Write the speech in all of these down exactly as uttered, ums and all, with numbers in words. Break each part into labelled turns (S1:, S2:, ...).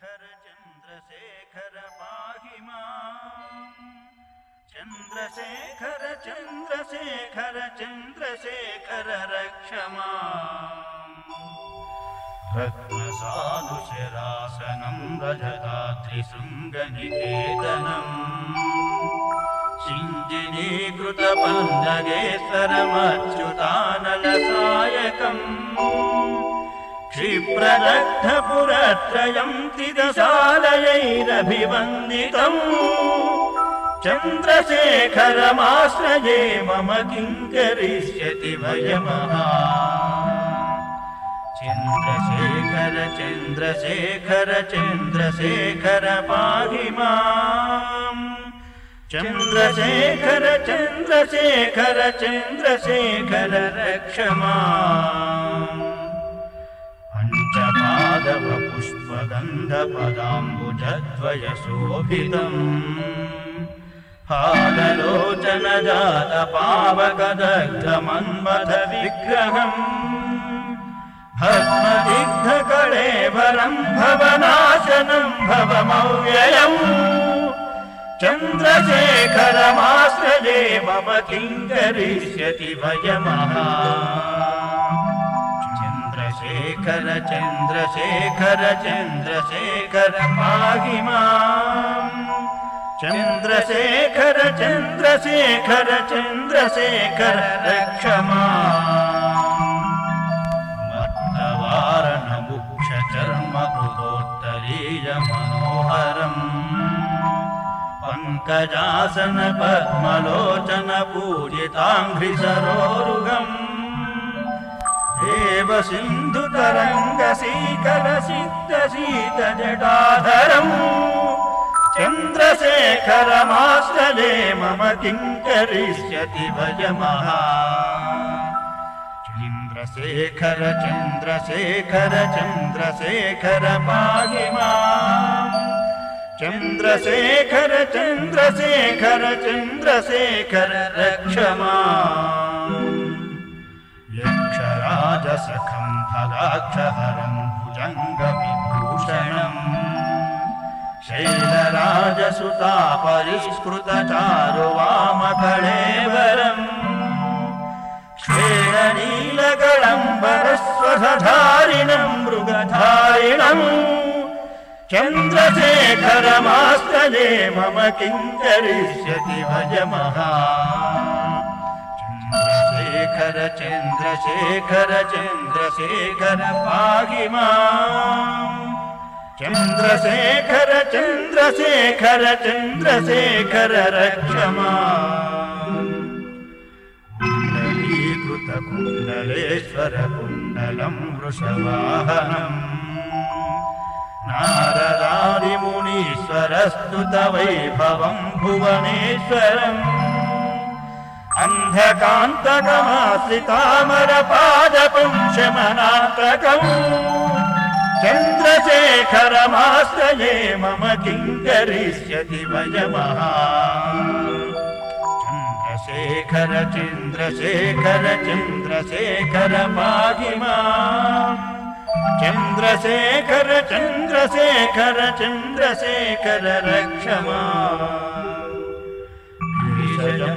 S1: चन्द्रशेखर पाहि माम् चन्द्रशेखर चन्द्रशेखर चन्द्रशेखर रक्ष माम् रत्नसानुशिरासनं रजताद्रिशृङ्गनिकेतनम् सिञ्जिनीकृतपन्नगेश्वरमच्युतानलसायकम् क्षिप्रदग्धपुरत्रयं त्रिदशालयैरभिवन्दितम् चन्द्रशेखरमाश्रये मम किं करिष्यति भयमहा चन्द्रशेखर चन्द्रशेखर चन्द्रशेखर पाहि माम् चन्द्रशेखर चन्द्रशेखर चन्द्रशेखर रक्ष माम् पञ्चपादव पुष्पगन्धपदाम्बुजद्वयशोभितम् हाललोचनजातपावकदग्धमन्मथविग्रहम् भस्मदिग्धकळेबरं भवनाशनं भवमव्ययम् चन्द्रशेखरमाश्रये मम किं करिष्यति भयमहा चन्द्रशेखर चन्द्रशेखर चन्द्रशेखर पाहि माम् चन्द्रशेखर चन्द्रशेखर चन्द्रशेखर रक्ष माम् मत्तवारणमुक्षचर्मकृतोत्तरीयमनोहरम् पङ्कजासन पद्मलोचन पूजिताङ्घ्रिसरोरुगम् देव सिन्धुतरङ्गशीकरसिद्धशीतजटाधरम् चन्द्रशेखरमाश्रये मम किं करिष्यति भयमहा चन्द्रशेखर चन्द्रशेखर चन्द्रशेखर पाहि माम् चन्द्रशेखर चन्द्रशेखर चन्द्रशेखर रक्ष माम् यक्षराजसखं फलाक्षहरं भुजङ्गविभूषणम् शैलराजसुतापरिष्कृतचारुवामकळेबरम् श्वेतनीलकळम्बरस्वधारिणं मृगधारिणम् चन्द्रशेखरमाश्रये मम किं करिष्यति भयमहा चन्द्रशेखर चन्द्रशेखर चन्द्रशेखर पाहि माम् चन्द्रशेखर चन्द्रशेखर चन्द्रशेखर रक्ष माम् कुण्डलीकृतकुण्डलेश्वर कुण्डलं वृषवाहनम् नारदादिमुनीश्वरस्तुतवैभवं भुवनेश्वरम् अन्धकान्तकमाश्रितामरपादपंशमनातकम् चन्द्रशेखरमाश्रये मम किं करिष्यति भयमहा चन्द्रशेखर चन्द्रशेखर चन्द्रशेखर पाहि माम् चन्द्रशेखर चन्द्रशेखर चन्द्रशेखर रक्ष माम् गिरिशजं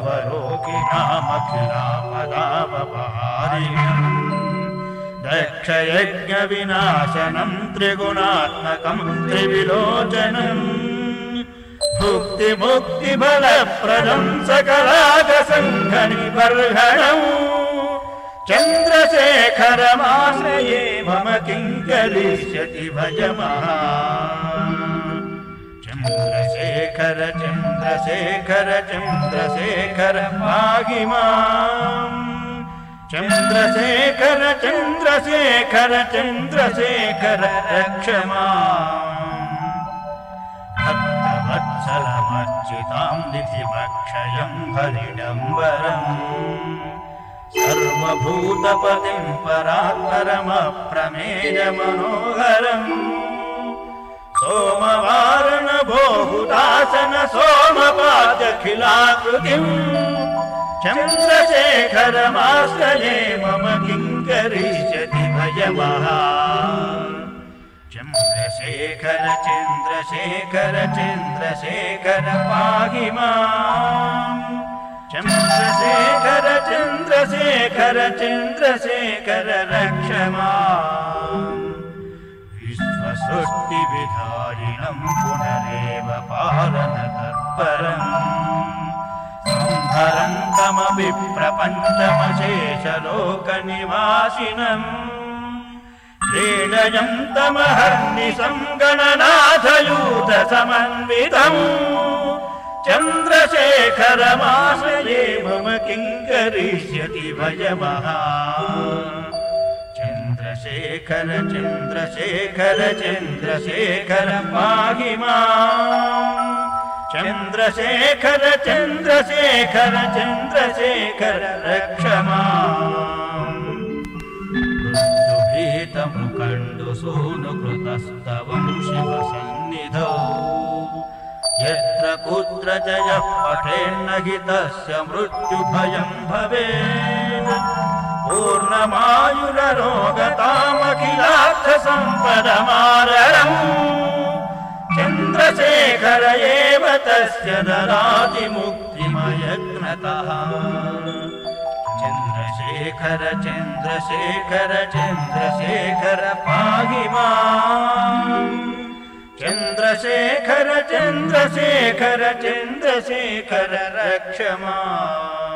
S1: भवरोगिणामखिलापदापहारिणम् दक्षयज्ञविनाशनं त्रिगुणात्मकं त्रिविलोचनम् भुक्तिमुक्तिफलप्रदं सकलागसङ्घनिबर्हणम् चन्द्रशेखरमाश्रये मम किं करिष्यति भयमहा चन्द्रशेखर चन्द्रशेखर चन्द्रशेखर पाहि माम् चन्द्रशेखर चन्द्रशेखर चन्द्रशेखर रक्ष माम् भक्तवत्सलमर्चितां निधिमक्षयं हरिडम्बरम् सर्वभूतपतिं परात्परमप्रमेयमनोहरम् सोमवारणभोहुदासन सोमपादखिलाकृतिम् चन्द्रशेखरमाश्रये मम किं करिष्यति भयमहा चन्द्रशेखर चन्द्रशेखर चन्द्रशेखर पाहि माम् चन्द्रशेखर चन्द्रशेखर चन्द्रशेखर रक्ष माम् विश्वसृष्टिविधारिणं पुनरेव पालनतत्परम् संहरन्तमपि प्रपञ्चमशेषलोकनिवासिनम् क्रीडयन्तमहर्निशं गणनाथयूतसमन्वितम् चन्द्रशेखरमाश्रये मम किं करिष्यति भयमहा चन्द्रशेखर चन्द्रशेखर चन्द्रशेखर पाहि माम् चन्द्रशेखर चन्द्रशेखर चन्द्रशेखर रक्ष माम् मृत्युभीतमुकण्डुसूनुकृतस्तवं शिवसन्निधौ यत्र कुत्र च यः पठेन्न हि तस्य मृत्युभयं भवेत् पूर्णमायुररोगतामखिलार्थसम्पदमाररम् चन्द्रशेखर एव तस्य ददाति मुक्तिमयज्ञतः चन्द्रशेखर चन्द्रशेखर चन्द्रशेखर पाहि माम् चन्द्रशेखर चन्द्रशेखर चन्द्रशेखर रक्ष माम्।